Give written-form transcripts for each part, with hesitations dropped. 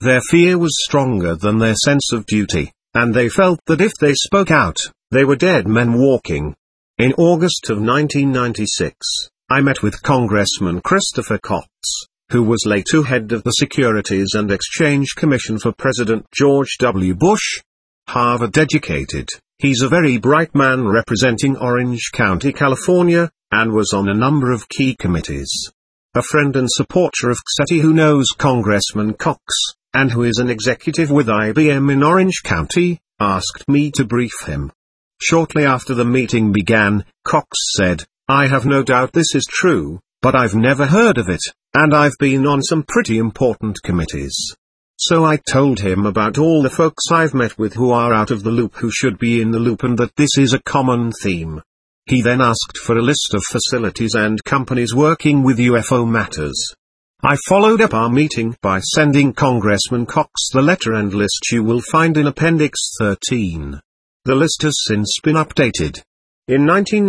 Their fear was stronger than their sense of duty, and they felt that if they spoke out, they were dead men walking. In August of 1996, I met with Congressman Christopher Cox, who was later head of the Securities and Exchange Commission for President George W. Bush. Harvard-educated, he's a very bright man representing Orange County, California, and was on a number of key committees. A friend and supporter of XETI who knows Congressman Cox, and who is an executive with IBM in Orange County, asked me to brief him. Shortly after the meeting began, Cox said, "I have no doubt this is true, but I've never heard of it, and I've been on some pretty important committees." So I told him about all the folks I've met with who are out of the loop who should be in the loop and that this is a common theme. He then asked for a list of facilities and companies working with UFO matters. I followed up our meeting by sending Congressman Cox the letter and list you will find in Appendix 13. The list has since been updated. In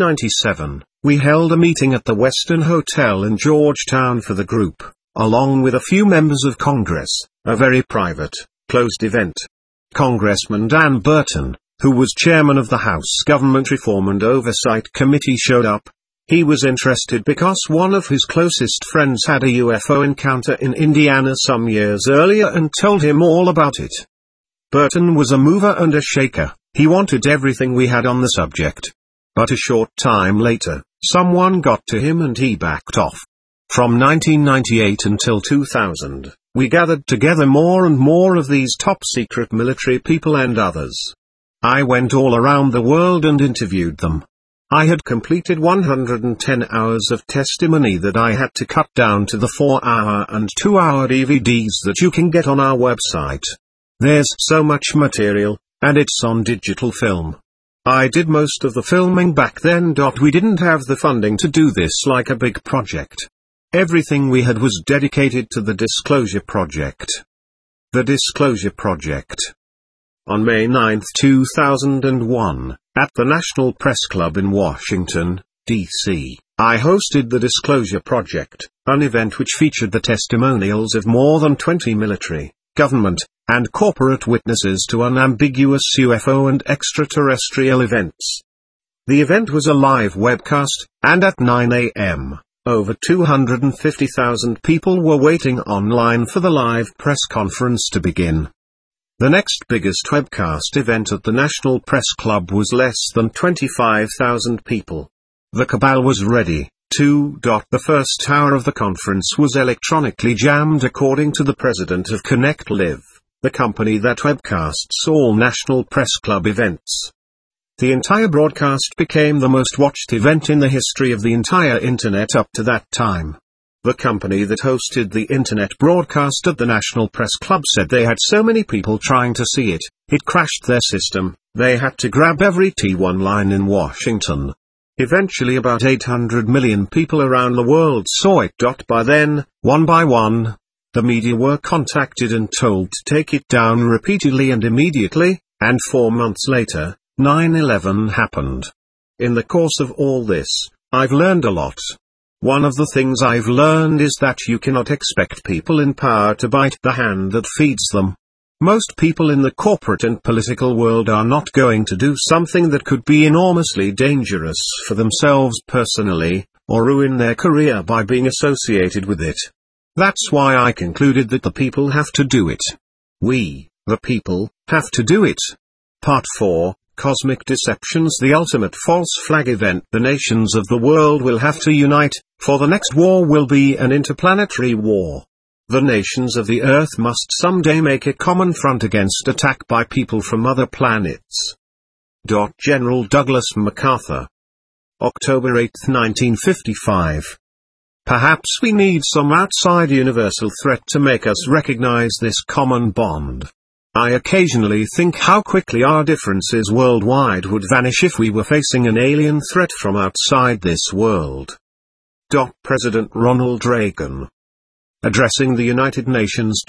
1997, we held a meeting at the Western Hotel in Georgetown for the group, along with a few members of Congress, a very private, closed event. Congressman Dan Burton, who was chairman of the House Government Reform and Oversight Committee, showed up. He was interested because one of his closest friends had a UFO encounter in Indiana some years earlier and told him all about it. Burton was a mover and a shaker. He wanted everything we had on the subject. But a short time later, someone got to him and he backed off. From 1998 until 2000, we gathered together more and more of these top-secret military people and others. I went all around the world and interviewed them. I had completed 110 hours of testimony that I had to cut down to the 4-hour and 2-hour DVDs that you can get on our website. There's so much material, and it's on digital film. I did most of the filming back then. We didn't have the funding to do this like a big project. Everything we had was dedicated to the Disclosure Project. The Disclosure Project. On May 9, 2001, at the National Press Club in Washington, D.C., I hosted the Disclosure Project, an event which featured the testimonials of more than 20 military, government, and corporate witnesses to unambiguous UFO and extraterrestrial events. The event was a live webcast, and at 9 a.m., over 250,000 people were waiting online for the live press conference to begin. The next biggest webcast event at the National Press Club was less than 25,000 people. The cabal was ready. The first hour of the conference was electronically jammed according to the president of Connect Live, the company that webcasts all National Press Club events. The entire broadcast became the most watched event in the history of the entire internet up to that time. The company that hosted the internet broadcast at the National Press Club said they had so many people trying to see it, it crashed their system. They had to grab every T1 line in Washington. Eventually about 800 million people around the world saw it. By then, one by one, the media were contacted and told to take it down repeatedly and immediately, and 4 months later, 9/11 happened. In the course of all this, I've learned a lot. One of the things I've learned is that you cannot expect people in power to bite the hand that feeds them. Most people in the corporate and political world are not going to do something that could be enormously dangerous for themselves personally, or ruin their career by being associated with it. That's why I concluded that the people have to do it. We, the people, have to do it. Part 4. Cosmic Deceptions, the ultimate false flag event. The nations of the world will have to unite, for the next war will be an interplanetary war. The nations of the Earth must someday make a common front against attack by people from other planets. General Douglas MacArthur. October 8, 1955. Perhaps we need some outside universal threat to make us recognize this common bond. I occasionally think how quickly our differences worldwide would vanish if we were facing an alien threat from outside this world. President Ronald Reagan. Addressing the United Nations.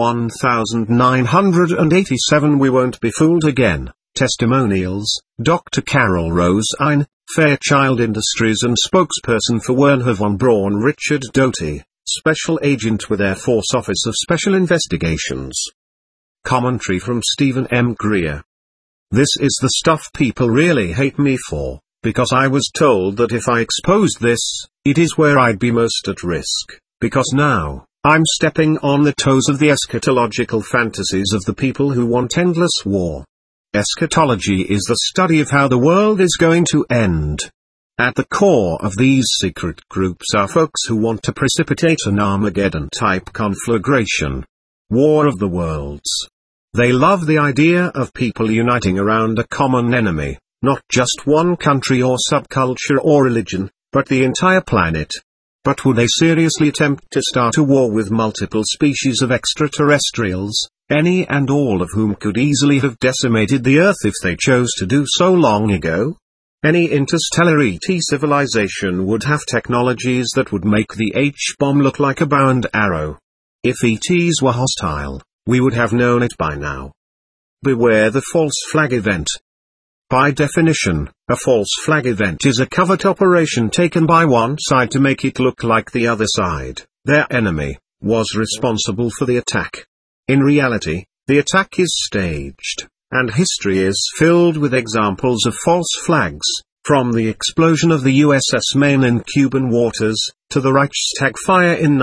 1987. We won't be fooled again. Testimonials. Dr. Carol Rose Ein, Fairchild Industries and spokesperson for Wernher von Braun. Richard Doty, Special Agent with Air Force Office of Special Investigations. Commentary from Stephen M. Greer. This is the stuff people really hate me for, because I was told that if I exposed this, it is where I'd be most at risk, because now, I'm stepping on the toes of the eschatological fantasies of the people who want endless war. Eschatology is the study of how the world is going to end. At the core of these secret groups are folks who want to precipitate an Armageddon-type conflagration. War of the Worlds. They love the idea of people uniting around a common enemy, not just one country or subculture or religion, but the entire planet. But would they seriously attempt to start a war with multiple species of extraterrestrials, any and all of whom could easily have decimated the Earth if they chose to do so long ago? Any interstellar ET civilization would have technologies that would make the H-bomb look like a bow and arrow. If ETs were hostile, we would have known it by now. Beware the false flag event. By definition, a false flag event is a covert operation taken by one side to make it look like the other side, their enemy, was responsible for the attack. In reality, the attack is staged, and history is filled with examples of false flags, from the explosion of the USS Maine in Cuban waters, to the Reichstag fire in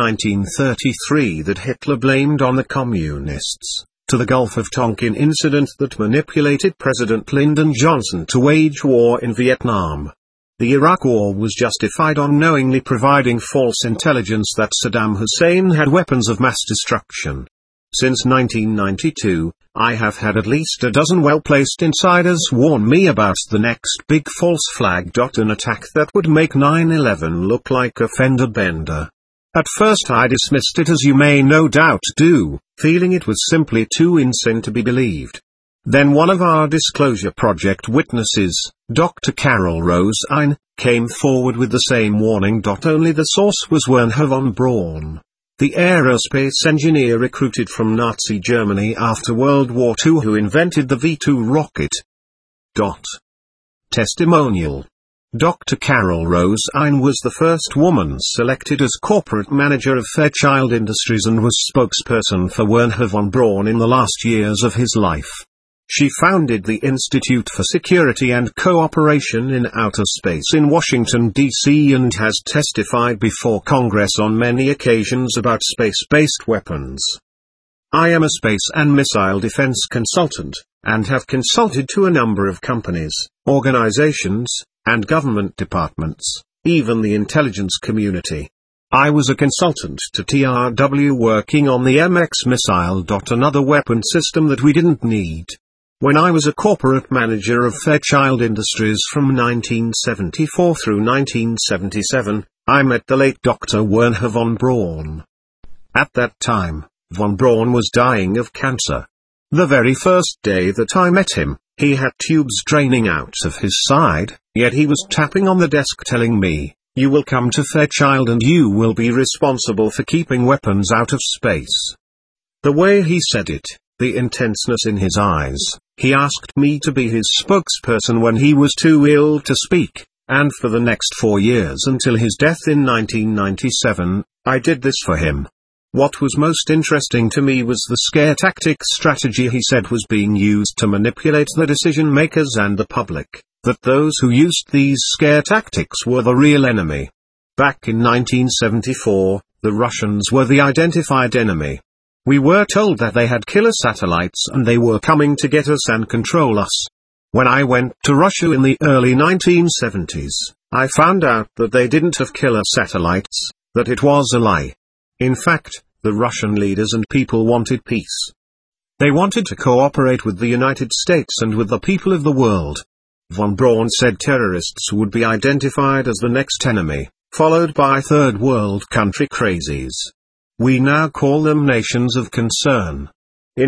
1933 that Hitler blamed on the communists, to the Gulf of Tonkin incident that manipulated President Lyndon Johnson to wage war in Vietnam. The Iraq War was justified on knowingly providing false intelligence that Saddam Hussein had weapons of mass destruction. Since 1992, I have had at least a dozen well-placed insiders warn me about the next big false flag. An attack that would make 9/11 look like a fender bender. At first I dismissed it, as you may no doubt do, feeling it was simply too insane to be believed. Then one of our Disclosure Project witnesses, Dr. Carol Rose Ein, came forward with the same warning. Only the source was Wernher von Braun, the aerospace engineer recruited from Nazi Germany after World War II who invented the V-2 rocket. Testimonial. Dr. Carol Rose Ein was the first woman selected as corporate manager of Fairchild Industries and was spokesperson for Wernher von Braun in the last years of his life. She founded the Institute for Security and Cooperation in Outer Space in Washington, D.C. and has testified before Congress on many occasions about space-based weapons. I am a space and missile defense consultant, and have consulted to a number of companies, organizations, and government departments, even the intelligence community. I was a consultant to TRW working on the MX missile. Another weapon system that we didn't need. When I was a corporate manager of Fairchild Industries from 1974 through 1977, I met the late Dr. Wernher von Braun. At that time, von Braun was dying of cancer. The very first day that I met him, he had tubes draining out of his side, yet he was tapping on the desk telling me, "You will come to Fairchild and you will be responsible for keeping weapons out of space." The way he said it, the intenseness in his eyes, he asked me to be his spokesperson when he was too ill to speak, and for the next 4 years until his death in 1997, I did this for him. What was most interesting to me was the scare tactics strategy he said was being used to manipulate the decision makers and the public, that those who used these scare tactics were the real enemy. Back in 1974, the Russians were the identified enemy. We were told that they had killer satellites and they were coming to get us and control us. When I went to Russia in the early 1970s, I found out that they didn't have killer satellites, that it was a lie. In fact, the Russian leaders and people wanted peace. They wanted to cooperate with the United States and with the people of the world. Von Braun said terrorists would be identified as the next enemy, followed by third world country crazies. We now call them nations of concern. In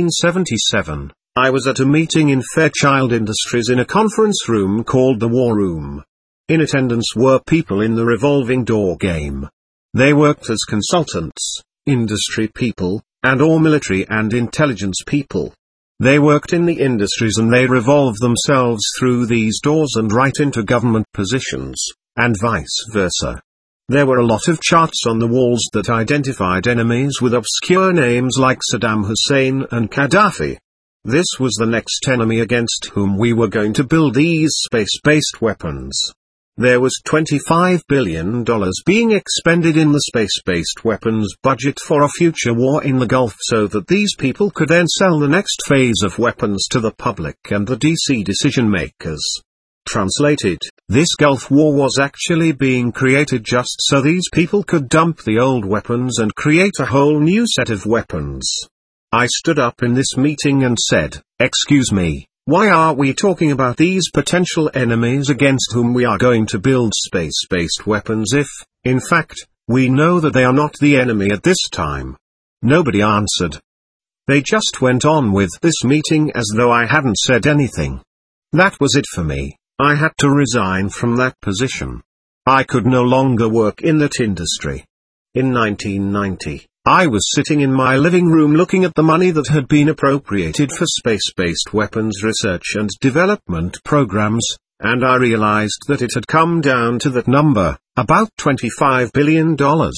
1977, I was at a meeting in Fairchild Industries in a conference room called the War Room. In attendance were people in the revolving door game. They worked as consultants, industry people, and/or military and intelligence people. They worked in the industries and they revolved themselves through these doors and right into government positions, and vice versa. There were a lot of charts on the walls that identified enemies with obscure names like Saddam Hussein and Gaddafi. This was the next enemy against whom we were going to build these space-based weapons. There was $25 billion being expended in the space-based weapons budget for a future war in the Gulf so that these people could then sell the next phase of weapons to the public and the DC decision makers. Translated, this Gulf War was actually being created just so these people could dump the old weapons and create a whole new set of weapons. I stood up in this meeting and said, "Excuse me. Why are we talking about these potential enemies against whom we are going to build space-based weapons if, in fact, we know that they are not the enemy at this time?" Nobody answered. They just went on with this meeting as though I hadn't said anything. That was it for me. I had to resign from that position. I could no longer work in that industry. In 1990, I was sitting in my living room looking at the money that had been appropriated for space-based weapons research and development programs, and I realized that it had come down to that number, about $25 billion.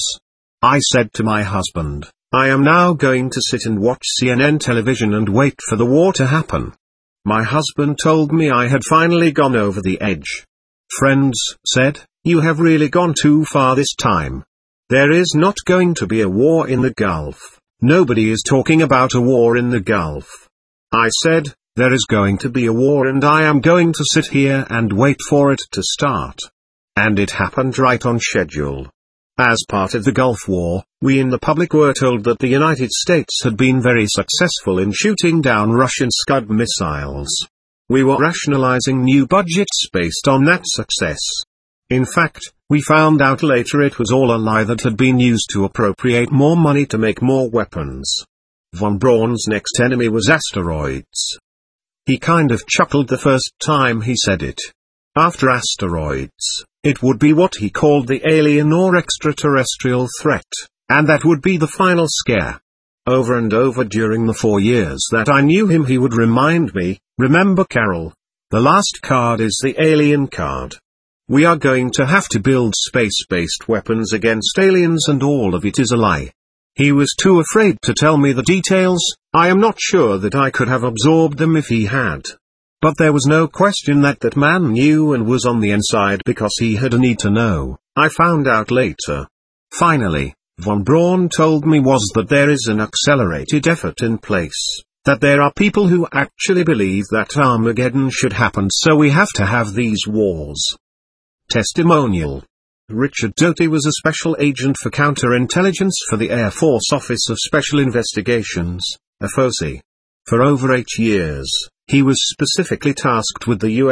I said to my husband, "I am now going to sit and watch CNN television and wait for the war to happen." My husband told me I had finally gone over the edge. Friends said, "You have really gone too far this time. There is not going to be a war in the Gulf. Nobody is talking about a war in the Gulf." I said, "There is going to be a war and I am going to sit here and wait for it to start." And it happened right on schedule. As part of the Gulf War, we in the public were told that the United States had been very successful in shooting down Russian Scud missiles. We were rationalizing new budgets based on that success. In fact, we found out later it was all a lie that had been used to appropriate more money to make more weapons. Von Braun's next enemy was asteroids. He kind of chuckled the first time he said it. After asteroids, it would be what he called the alien or extraterrestrial threat, and that would be the final scare. Over and over during the 4 years that I knew him he would remind me, "Remember Carol, the last card is the alien card. We are going to have to build space-based weapons against aliens and all of it is a lie." He was too afraid to tell me the details. I am not sure that I could have absorbed them if he had. But there was no question that that man knew and was on the inside because he had a need to know, I found out later. Finally, Von Braun told me was that there is an accelerated effort in place, that there are people who actually believe that Armageddon should happen so we have to have these wars. Testimonial. Richard Doty was a special agent for counterintelligence for the Air Force Office of Special Investigations, AFOSI. For over 8 years, he was specifically tasked with the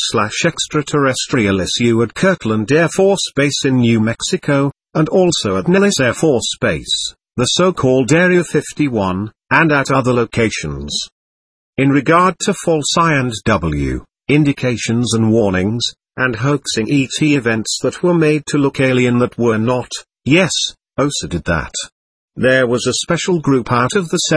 UFO/extraterrestrial issue at Kirtland Air Force Base in New Mexico, and also at Nellis Air Force Base, the so-called Area 51, and at other locations. In regard to false INW, indications and warnings, and hoaxing ET events that were made to look alien that were not, yes, OSA did that. There was a special group out of the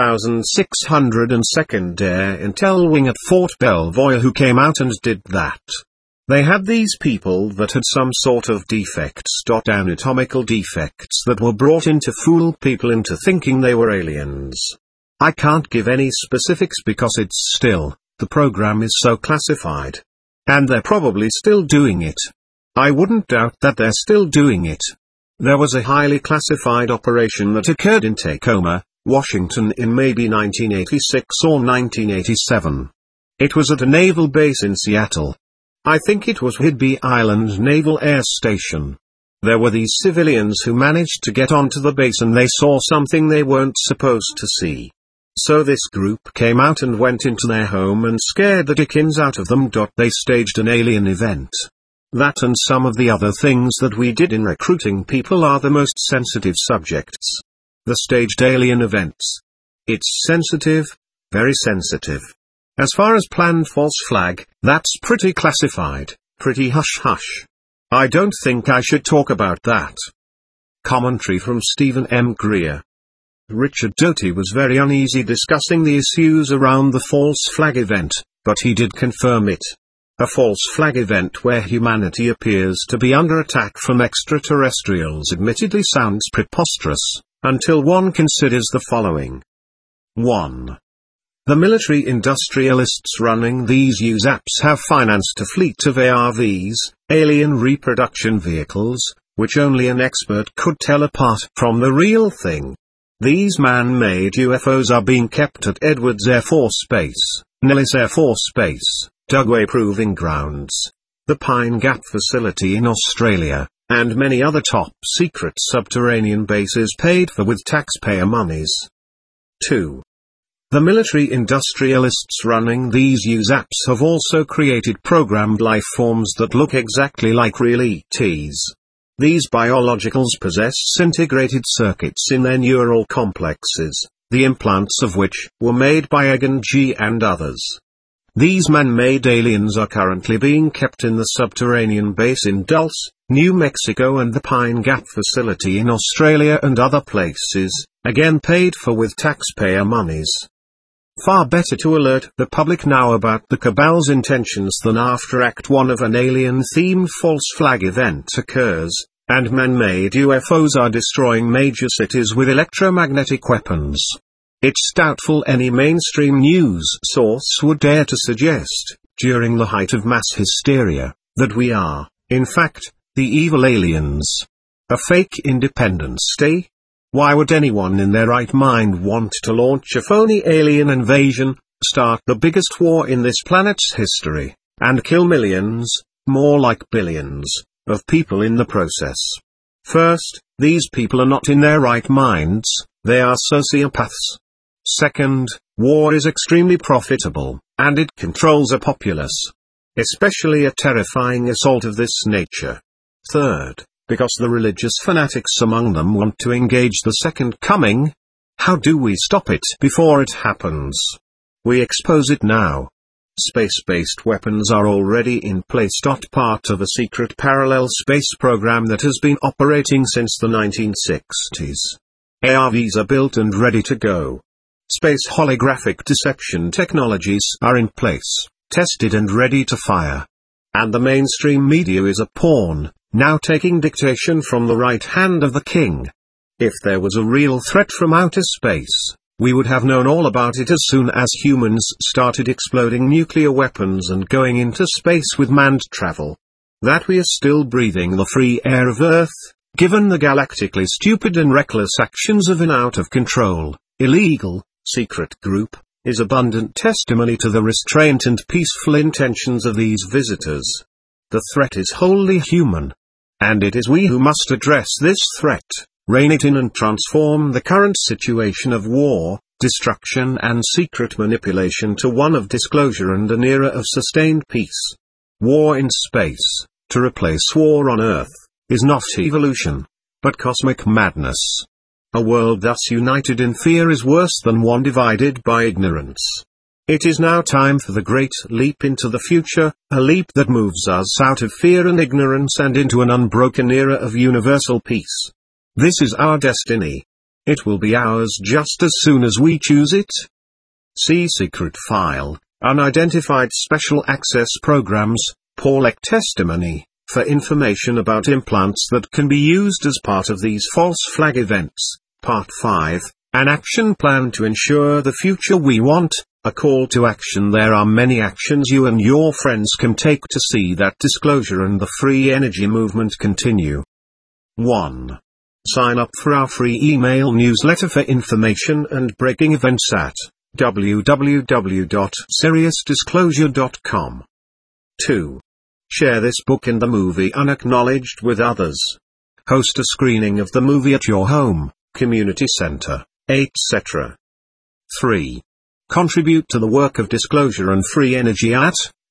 7,602nd Air Intel Wing at Fort Belvoir who came out and did that. They had these people that had some sort of defects, anatomical defects that were brought in to fool people into thinking they were aliens. I can't give any specifics because it's still, the program is so classified. And they're probably still doing it. I wouldn't doubt that they're still doing it. There was a highly classified operation that occurred in Tacoma, Washington in maybe 1986 or 1987. It was at a naval base in Seattle. I think it was Whidbey Island Naval Air Station. There were these civilians who managed to get onto the base and they saw something they weren't supposed to see. So this group came out and went into their home and scared the dickens out of them. They staged an alien event. That and some of the other things that we did in recruiting people are the most sensitive subjects. The staged alien events. It's sensitive, very sensitive. As far as planned false flag, that's pretty classified, pretty hush-hush. I don't think I should talk about that. Commentary from Stephen M. Greer. Richard Doty was very uneasy discussing the issues around the false flag event, but he did confirm it. A false flag event where humanity appears to be under attack from extraterrestrials admittedly sounds preposterous, until one considers the following. 1. The military industrialists running these USAPs have financed a fleet of ARVs, alien reproduction vehicles, which only an expert could tell apart from the real thing. These man-made UFOs are being kept at Edwards Air Force Base, Nellis Air Force Base, Dugway Proving Grounds, the Pine Gap facility in Australia, and many other top-secret subterranean bases paid for with taxpayer monies. 2. The military industrialists running these USAPs have also created programmed life forms that look exactly like real ETs. These biologicals possess integrated circuits in their neural complexes, the implants of which were made by Egan G. and others. These man-made aliens are currently being kept in the subterranean base in Dulce, New Mexico and the Pine Gap facility in Australia and other places, again paid for with taxpayer monies. Far better to alert the public now about the cabal's intentions than after Act 1 of an alien-themed false flag event occurs, and man-made UFOs are destroying major cities with electromagnetic weapons. It's doubtful any mainstream news source would dare to suggest, during the height of mass hysteria, that we are, in fact, the evil aliens. A fake Independence Day? Why would anyone in their right mind want to launch a phony alien invasion, start the biggest war in this planet's history, and kill millions, more like billions, of people in the process? First, these people are not in their right minds, they are sociopaths. Second, war is extremely profitable, and it controls a populace. Especially a terrifying assault of this nature. Third, because the religious fanatics among them want to engage the second coming. How do we stop it before it happens? We expose it now. Space-based weapons are already in place. Part of a secret parallel space program that has been operating since the 1960s. ARVs are built and ready to go. Space holographic deception technologies are in place, tested and ready to fire. And the mainstream media is a pawn, now taking dictation from the right hand of the king. If there was a real threat from outer space, we would have known all about it as soon as humans started exploding nuclear weapons and going into space with manned travel. That we are still breathing the free air of Earth, given the galactically stupid and reckless actions of an out-of-control, illegal, secret group, is abundant testimony to the restraint and peaceful intentions of these visitors. The threat is wholly human. And it is we who must address this threat, rein it in and transform the current situation of war, destruction and secret manipulation to one of disclosure and an era of sustained peace. War in space, to replace war on Earth, is not evolution, but cosmic madness. A world thus united in fear is worse than one divided by ignorance. It is now time for the great leap into the future, a leap that moves us out of fear and ignorance and into an unbroken era of universal peace. This is our destiny. It will be ours just as soon as we choose it. See Secret File, Unidentified Special Access Programs, Paulek Testimony, for information about implants that can be used as part of these false flag events. Part 5, An Action Plan to Ensure the Future We Want. A call to action. There are many actions you and your friends can take to see that disclosure and the free energy movement continue. 1. Sign up for our free email newsletter for information and breaking events at www.seriousdisclosure.com. 2. Share this book and the movie Unacknowledged with others. Host a screening of the movie at your home, community center, etc. 3. Contribute to the work of disclosure and free energy at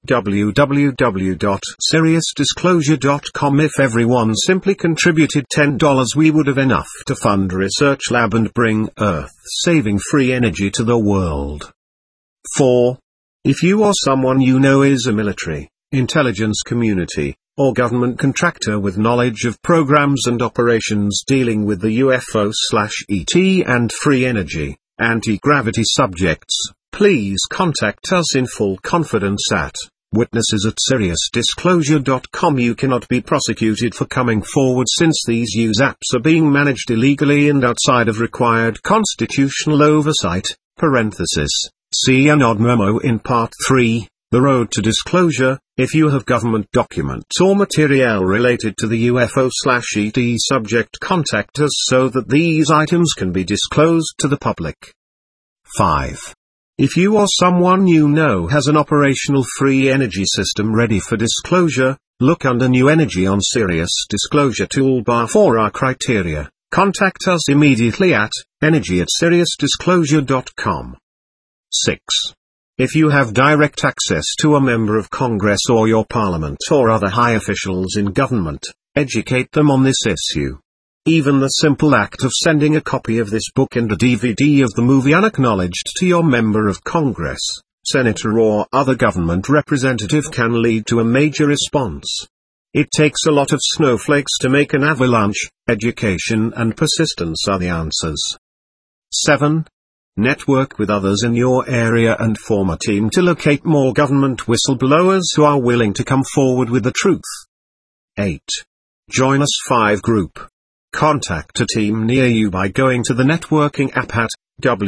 www.seriousdisclosure.com. If everyone simply contributed $10, we would have enough to fund a research lab and bring Earth-saving free energy to the world. 4. If you or someone you know is a military, intelligence community, or government contractor with knowledge of programs and operations dealing with the UFO/ET and free energy, anti-gravity subjects, please contact us in full confidence at Witnesses at SeriousDisclosure.com. You cannot be prosecuted for coming forward since these use apps are being managed illegally and outside of required constitutional oversight. See a nod memo in Part 3, The Road to Disclosure. If you have government documents or material related to the UFO/ET subject, contact us so that these items can be disclosed to the public. 5. If you or someone you know has an operational free energy system ready for disclosure, look under New Energy on Sirius Disclosure toolbar for our criteria. Contact us immediately at energy@SeriousDisclosure.com. 6. If you have direct access to a member of Congress or your parliament or other high officials in government, educate them on this issue. Even the simple act of sending a copy of this book and a DVD of the movie Unacknowledged to your member of Congress, senator or other government representative can lead to a major response. It takes a lot of snowflakes to make an avalanche. Education and persistence are the answers. 7. Network with others in your area and form a team to locate more government whistleblowers who are willing to come forward with the truth. 8. Join us 5 group. Contact a team near you by going to the networking app at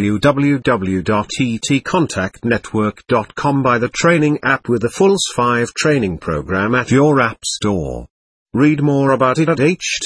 www.etcontactnetwork.com. Buy the training app with the Fulls 5 training program at your app store. Read more about it at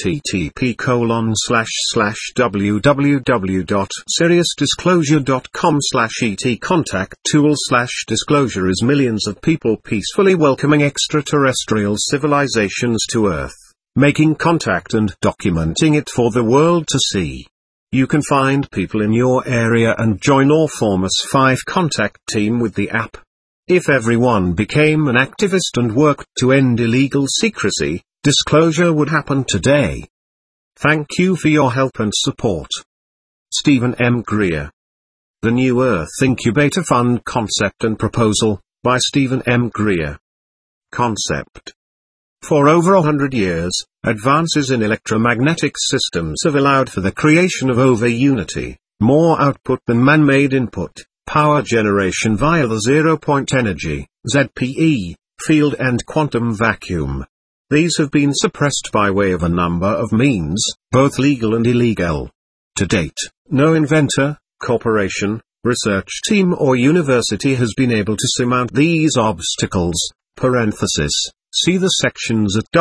http://www.seriousdisclosure.com/etcontacttool/disclosure is millions of people peacefully welcoming extraterrestrial civilizations to Earth, making contact and documenting it for the world to see. You can find people in your area and join or form a 5 contact team with the app. If everyone became an activist and worked to end illegal secrecy, disclosure would happen today. Thank you for your help and support. Stephen M. Greer. The New Earth Incubator Fund Concept and Proposal, by Stephen M. Greer. Concept. For over 100 years, advances in electromagnetic systems have allowed for the creation of over-unity, more output than man-made input, power generation via the zero-point energy, ZPE, field and quantum vacuum. These have been suppressed by way of a number of means, both legal and illegal. To date, no inventor, corporation, research team or university has been able to surmount these obstacles. See the sections at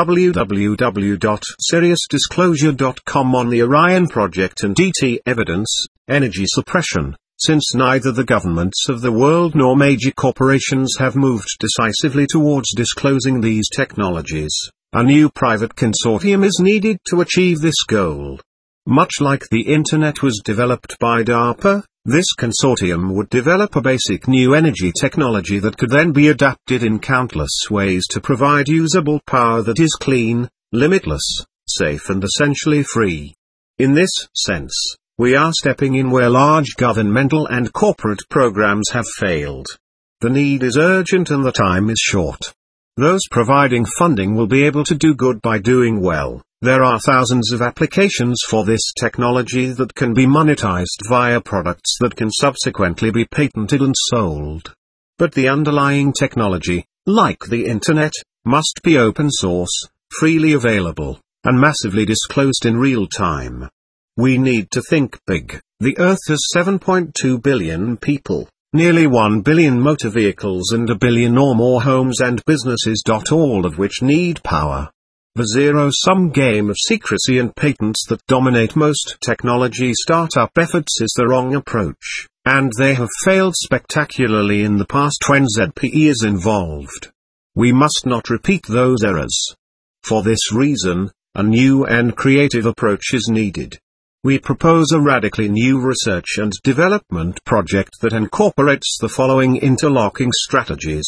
www.seriousdisclosure.com on the Orion Project and DT evidence, energy suppression. Since neither the governments of the world nor major corporations have moved decisively towards disclosing these technologies, a new private consortium is needed to achieve this goal. Much like the Internet was developed by DARPA, this consortium would develop a basic new energy technology that could then be adapted in countless ways to provide usable power that is clean, limitless, safe and essentially free. In this sense, we are stepping in where large governmental and corporate programs have failed. The need is urgent and the time is short. Those providing funding will be able to do good by doing well. There are thousands of applications for this technology that can be monetized via products that can subsequently be patented and sold. But the underlying technology, like the Internet, must be open source, freely available, and massively disclosed in real time. We need to think big. The Earth has 7.2 billion people, nearly 1 billion motor vehicles and a billion or more homes and businesses. All of which need power. The zero-sum game of secrecy and patents that dominate most technology startup efforts is the wrong approach, and they have failed spectacularly in the past when ZPE is involved. We must not repeat those errors. For this reason, a new and creative approach is needed. We propose a radically new research and development project that incorporates the following interlocking strategies.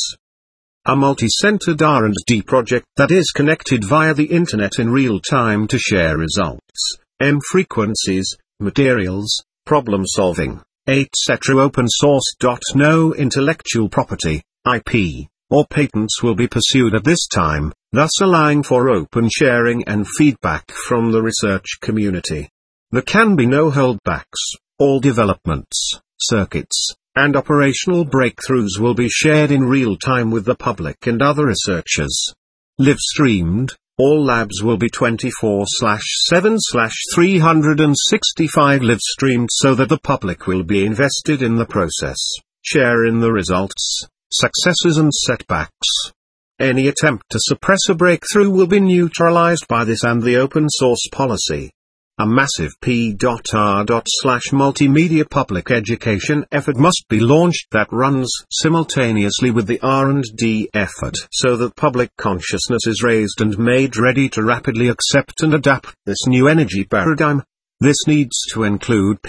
A multi-centered R&D project that is connected via the Internet in real time to share results, frequencies, materials, problem solving, etc. Open source. No intellectual property, IP, or patents will be pursued at this time, thus allowing for open sharing and feedback from the research community. There can be no holdbacks. All developments, circuits, and operational breakthroughs will be shared in real time with the public and other researchers. Live streamed, all labs will be 24/7/365 live streamed so that the public will be invested in the process, share in the results, successes and setbacks. Any attempt to suppress a breakthrough will be neutralized by this and the open source policy. A massive p.r./multimedia public education effort must be launched that runs simultaneously with the R&D effort so that public consciousness is raised and made ready to rapidly accept and adapt this new energy paradigm. This needs to include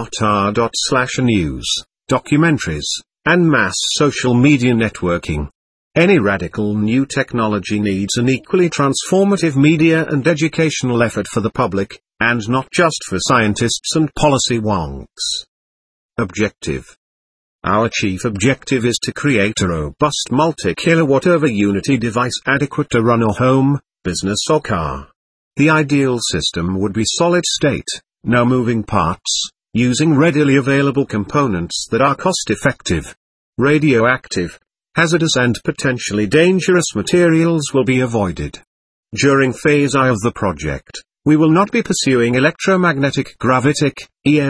p.r./news, documentaries, and mass social media networking. Any radical new technology needs an equally transformative media and educational effort for the public, and not just for scientists and policy wonks. Objective. Our chief objective is to create a robust multi-kilowatt-hour unity device adequate to run a home, business or car. The ideal system would be solid state, no moving parts, using readily available components that are cost-effective. Radioactive, hazardous and potentially dangerous materials will be avoided. During phase I of the project, we will not be pursuing electromagnetic gravitic,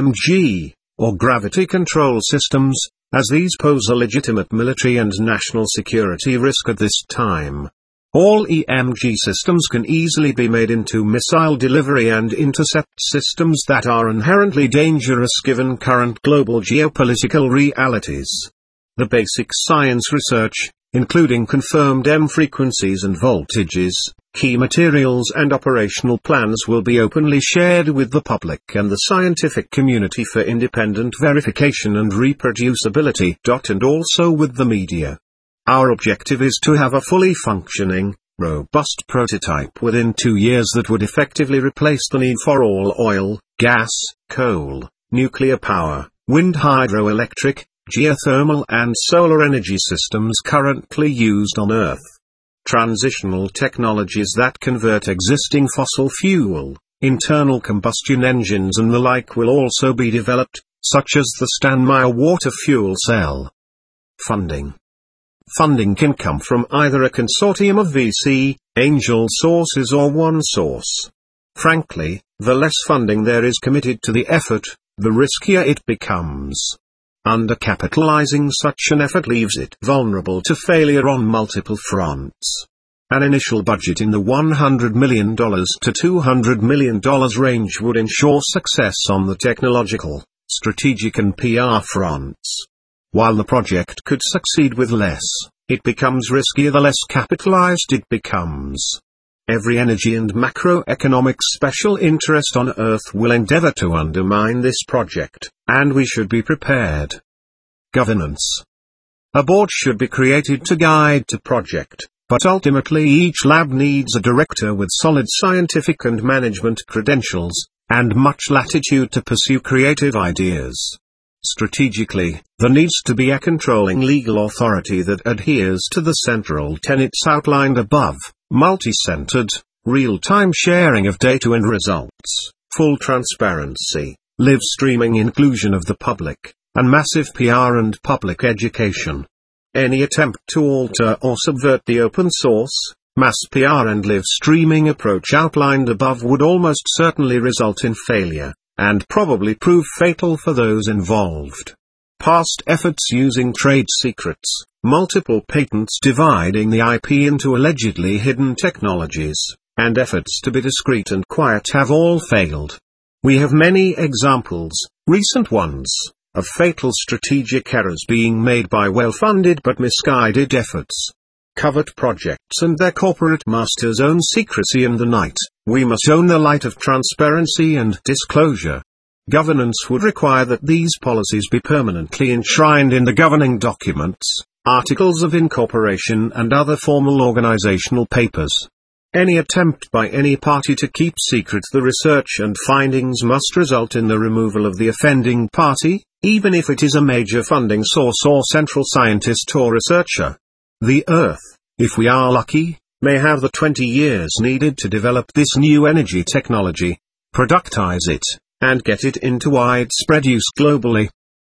EMG, or gravity control systems, as these pose a legitimate military and national security risk at this time. All EMG systems can easily be made into missile delivery and intercept systems that are inherently dangerous given current global geopolitical realities. The basic science research, including confirmed M frequencies and voltages, key materials and operational plans will be openly shared with the public and the scientific community for independent verification and reproducibility. And also with the media. Our objective is to have a fully functioning, robust prototype within 2 years that would effectively replace the need for all oil, gas, coal, nuclear power, wind hydroelectric, geothermal and solar energy systems currently used on Earth. Transitional technologies that convert existing fossil fuel, internal combustion engines and the like will also be developed, such as the Stanmeyer water fuel cell. Funding. Funding can come from either a consortium of VC, angel sources or one source. Frankly, the less funding there is committed to the effort, the riskier it becomes. Undercapitalizing such an effort leaves it vulnerable to failure on multiple fronts. An initial budget in the $100 million to $200 million range would ensure success on the technological, strategic and PR fronts. While the project could succeed with less, it becomes riskier the less capitalized it becomes. Every energy and macroeconomic special interest on Earth will endeavor to undermine this project, and we should be prepared. Governance. A board should be created to guide the project, but ultimately each lab needs a director with solid scientific and management credentials, and much latitude to pursue creative ideas. Strategically, there needs to be a controlling legal authority that adheres to the central tenets outlined above: multi-centered, real-time sharing of data and results, full transparency, live streaming inclusion of the public, and massive PR and public education. Any attempt to alter or subvert the open source, mass PR and live streaming approach outlined above would almost certainly result in failure, and probably prove fatal for those involved. Past efforts using trade secrets, multiple patents dividing the IP into allegedly hidden technologies, and efforts to be discreet and quiet have all failed. We have many examples, recent ones, of fatal strategic errors being made by well-funded but misguided efforts. Covert projects and their corporate masters own secrecy and the night. We must own the light of transparency and disclosure. Governance would require that these policies be permanently enshrined in the governing documents, articles of incorporation and other formal organizational papers. Any attempt by any party to keep secret the research and findings must result in the removal of the offending party, even if it is a major funding source or central scientist or researcher. The Earth, if we are lucky, may have the 20 years needed to develop this new energy technology, productize it, and get it into widespread use globally.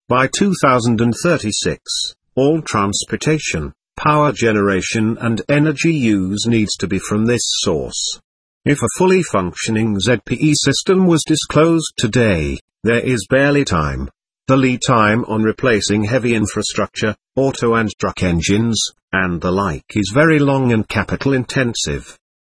By 2036, all transportation, power generation and energy use needs to be from this source. If a fully functioning ZPE system was disclosed today, there is barely time. The lead time on replacing heavy infrastructure, auto and truck engines, and the like is very long and capital intensive.